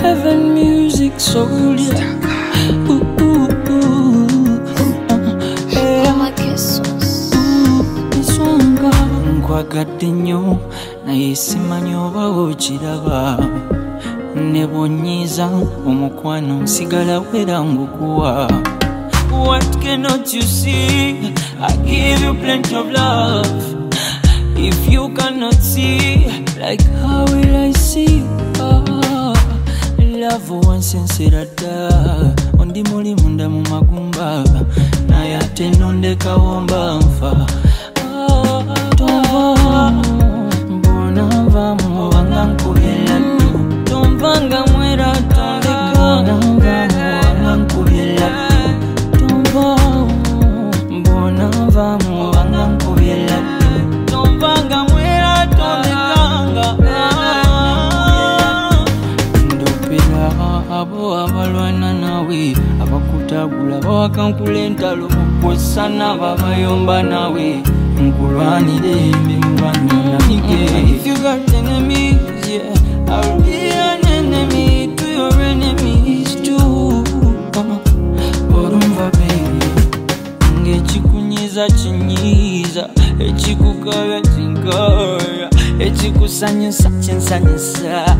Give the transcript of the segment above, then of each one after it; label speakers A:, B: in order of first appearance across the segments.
A: Heaven music soul, yeah. Ooh, ooh, ooh.
B: Oh my kisses.
A: Iswanga nkwagadde nnyo naye simanyi oba okiraba ne bw'onnyiiza omukwano nsigala wera ngukuwa. What cannot you see? I give you plenty of love. If you cannot see, like how will I see? Love once and said ondi muli munda mu magumba naye ate nondeka womba nfa. Mbona nvamu wanga nkubye laddu, tomvanga mwera tondeka wanga nkubye laddu. Mbona nvamu wanga nkubye laddu, tomvanga mwera tondekanga. Ndopera abo abalwana nawe, abakutagula bawakankula entalo mukwesana babayomba nawe, nkulwanire mbimulwanira nige. If you got enemies, yeah, I'll be an enemy to your enemies too. Orumva baby, ng'ekikunyiiza kinyiiza, ekikukabya kinkabya, ekikusanyusa kinsanyusa.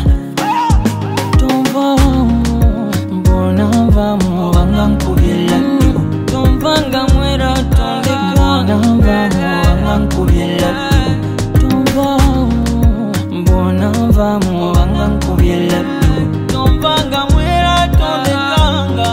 A: Mbona nvamu wanga nkubye laddu, tomvanga mwera tondeka wanga nkubye laddu. Mbona nvamu wanga nkubye laddu, tomvanga mwera tondekanga.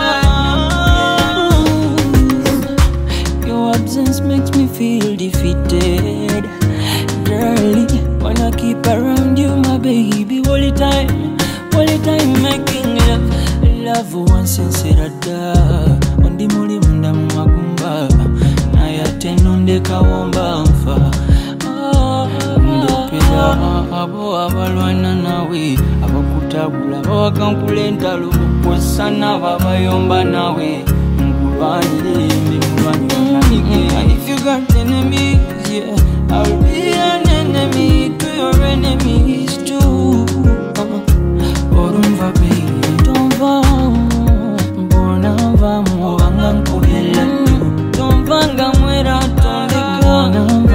A: Your absence makes me feel defeated. Girlie, wanna keep around you, my baby, all the time making love. Love once and said ondi muli munda mu magumba naye ate nondeka womba nfa. Ndopera abo abalwana nawe, abakutagula bawakankula entalo mukwesana babayomba nawe, nkulwanire mbimulwanira nige. If you got enemies, yeah, I'll be an enemy to your enemies too. Orumva baby, mbona nvamu wanga nkubye laddu, tomvanga mwera tondeka